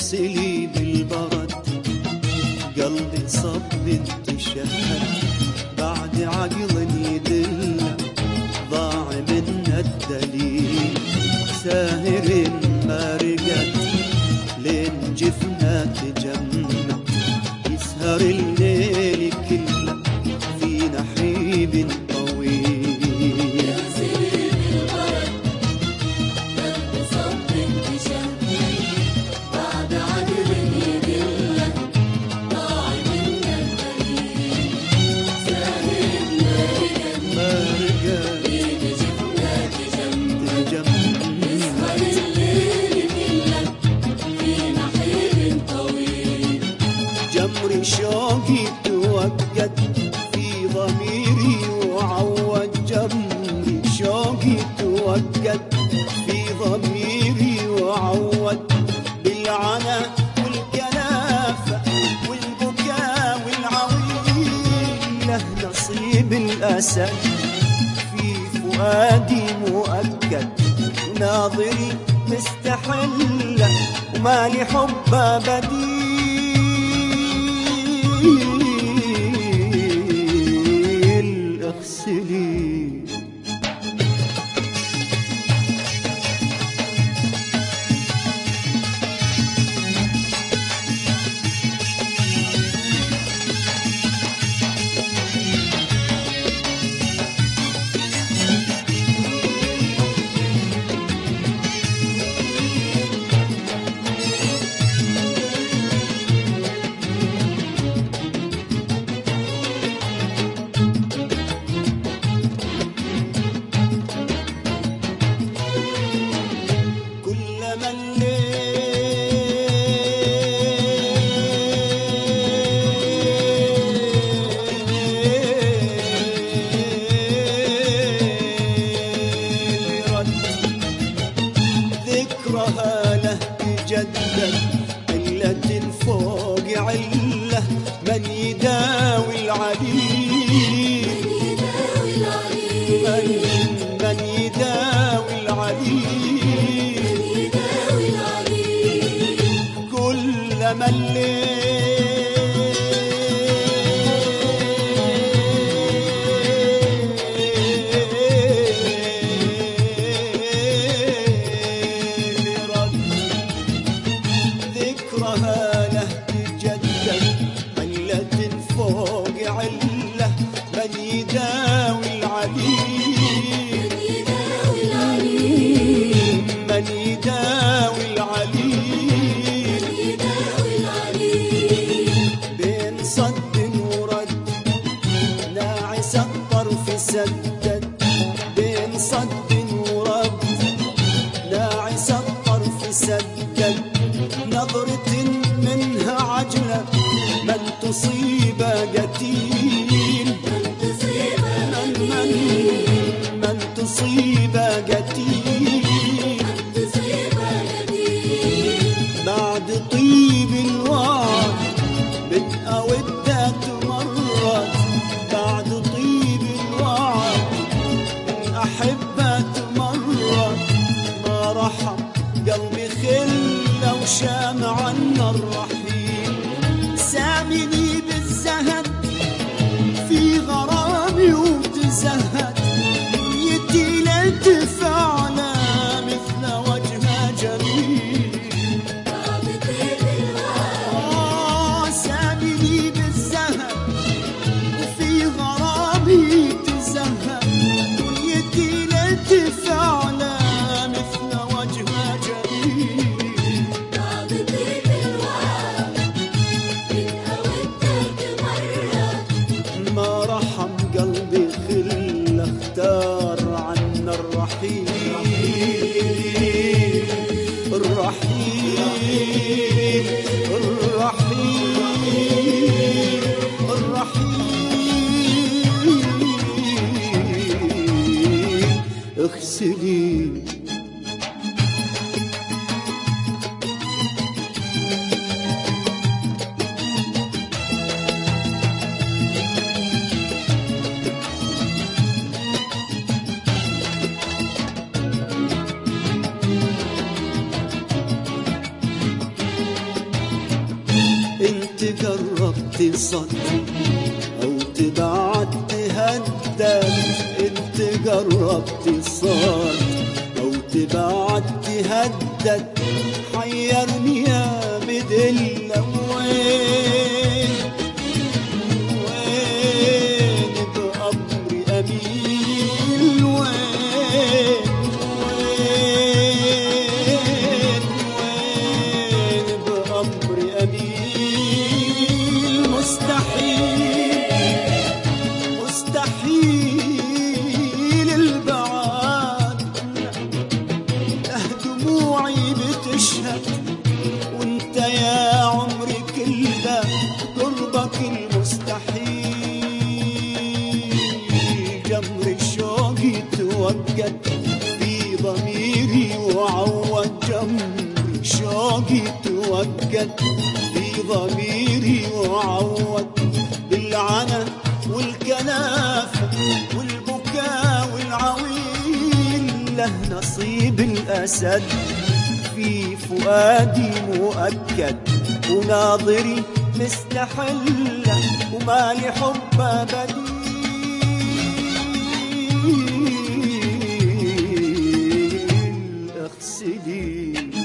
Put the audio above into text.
اغسلي بالبرد قلبي صب انتشهد بعد عقل يدل ضاع منا الدليل ساهر ما رقد لين جفنا تجمع يسهر الليل كله في نحيب طويل جمر شوقي توقد في ضميري وعود جمر شوقي توقد في ضميري وعود بالعنا والكلافة والبكاء والعويل له نصيب الأسد في فؤادي مؤكد وناظري مستحلة وما لحبه بديل اغسلي ذكرها له تجدد علة فوق علة من يداوي العليل من يداوي العليل كل من ذكرها له تجدد علة فوق علة من يداوي العليل من يداوي العليل بين صد ورد ناعس الطرف سدد بين صد ورد ناعس الطرف سدد نظرة منها عجلة من تصيب قتيل من تصيب قتيل بعد طيب الوعد بدأ ودات مرت بعد طيب الوعد من أحبت مرت ما رحم قلبي خلة وشام عنا الرحيل سامني بالزهد في غرامي وتزهد نيتي لا تفعل مثل وجه جميل سامني بالزهد وفي غرامي تزهد نيتي لا تفعل مثل وجه جميل ما رحم قلبي خل اختار عنا الرحيل الرحيل الرحيل الرحيل اغسلي تصد أو تبعد تهدد، انت جربت صد أو تبعد تهدد، حيرني يا مدلة وين وين بأمري أمين، وين وين وين بأمري أمين. مستحيل مستحيل البعاد، له دموعي بتشهد وانت يا عمري كله قربك المستحيل. جمر شوقي توجد في ضميري وعود، جمر شوقي توجد في ضميري وعود، بالعنا والكنافة والبكاء والعويل له نصيب الأسد في فؤادي مؤكد، وناظري مستحلة وما لحب بديل. اغسلي